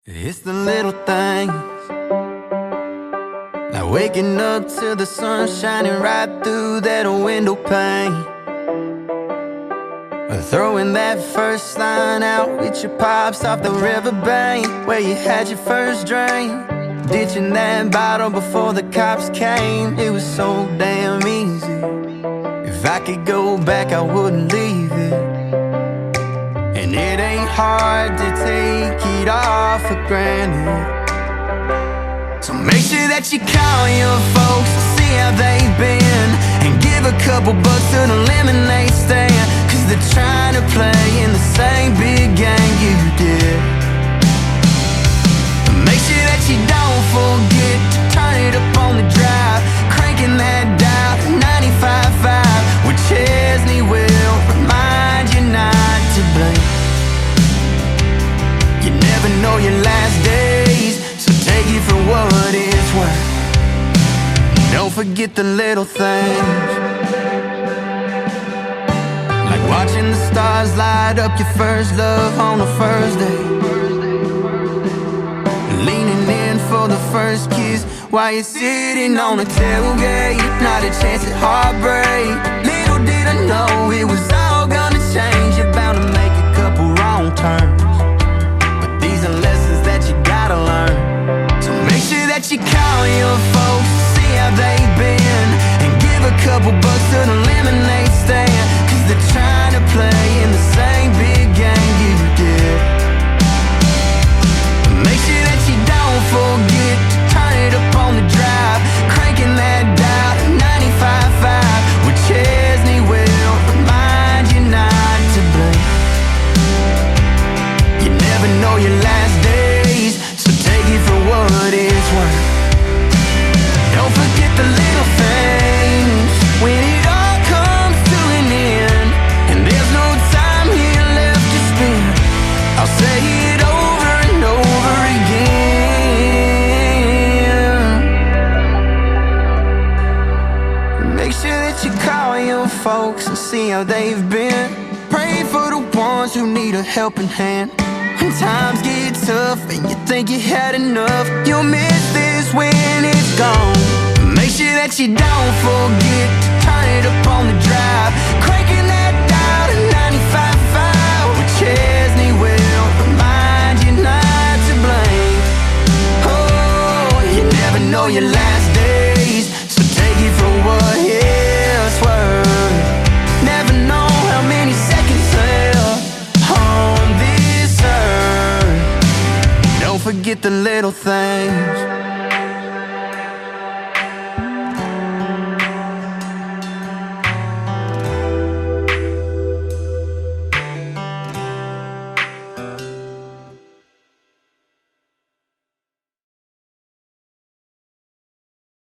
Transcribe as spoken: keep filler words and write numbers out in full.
It's the little things, like waking up to the sun shining right through that window pane, or throwing that first line out with your pops off the riverbank where you had your first drink, ditching that bottle before the cops came. It was so damn easy. If I could go back, I wouldn't leave it. And it ain't hard to take it all for granted. So make sure that you call your folks to see how they've been, and give a couple bucks to the lemonade stand, cause they're trying to play in the same big game you did. Make sure that you don't forget to turn it up on the drive, cranking that dial to ninety-five point five, where Chesney will remind you not to blink. You never know your last days, so take it for what it's worth. Don't forget the little things, like watching the stars light up your first love on the first day, leaning in for the first kiss while you're sitting on a tailgate. Not a chance at heartbreak. Little did I know it was all gonna change. You're bound to make a couple wrong turns, these are lessons that you gotta learn. So make sure that you call your folks to see how they've been, and give a couple bucks to the lemonade stand, cause they're trying to play in the same big game you did. Make sure that you don't forget to turn it up on the drive, cranking that dial to ninety-five point five, where Chesney will remind you not to blink. You never know your last days, so take it for what it's worth. Don't forget the little things when it all comes to an end, and there's no time here left to spend. I'll say it over and over again. Make sure that you call your folks and see how they've been. Pray for the ones who need a helping hand. When times get tough and you think you had enough, you'll miss this when it's gone. Make sure that you don't forget to turn it up on the drive, cranking that dial to ninety-five point five, where Chesney will remind you not to blame. Oh, you never know your last days, so take it for what it's worth. Never know how many seconds left on this earth. Don't forget the little things.